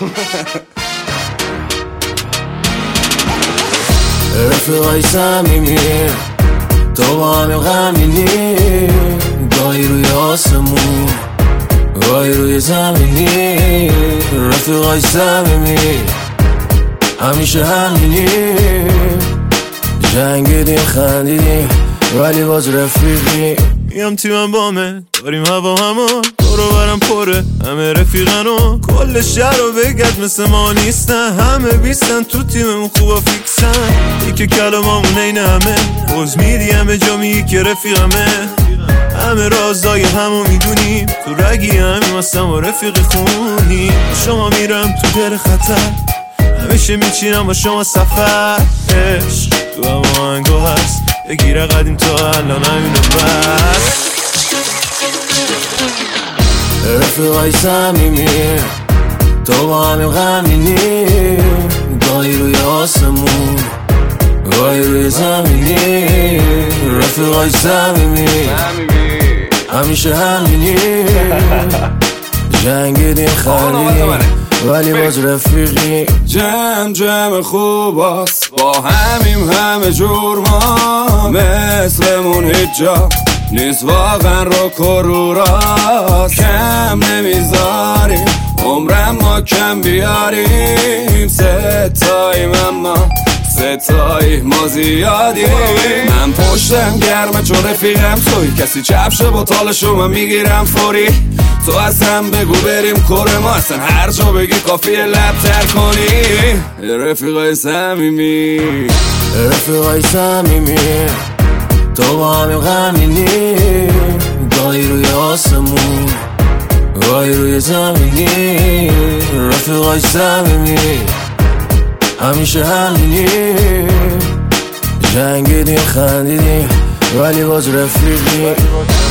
رفیقای صمیمی تو با همه غمینی، گاهی روی آسمون گاهی روی زمینی. رفیقای صمیمی همیشه همینی، جنگیدیم خندیدیم ولی باز رفیقی. میام تیمم بامه داریم هوا همون، دورو برم پره همه رفیقنو، کل شهر رو بگرد مثل ما نیستن، همه بیستن تو تیممون خوبا فیکسن. یکی کلامامون این همه روز میدی همه جا میگی که رفیقمه، همه رازای همو میدونیم، تو رگی همیم هستم و رفیق خونی. شما میرم تو در خطر، همیشه میچینم با شما سفر، عشق تو هم آهنگو هست، بگیره قدیم تا الان همینو بس. رفیقای صمیمی تو با همه غمینی، گاهی روی آسمون گاهی روی زمینی. رفیقای صمیمی همیشه همینی، جنگیدیم خندیدیم ولی باز رفیقی. جمع خوباست با همیم همه جور، ما مثلمون هیچ جا نیست واقعا، رو کروراست کم نمیذاریم، عمرم ما کم بیاریم، ستاییم اما ستایی ما زیادیم. من پشتم گرمه چون رفیقم توی، کسی چپشه با تالشو من میگیرم فوری. تو از هم بگو بریم کره ما، اصلا هر جا بگی کافیه لب تر کنی. رفیقای صمیمی رفیقای صمیمی تو با همه غمینی، گاهی روی آسمون گاهی روی زمینی. رفیقای صمیمی همیشه همینی، جنگیدیم خندیدیم ولی باز رفیقی.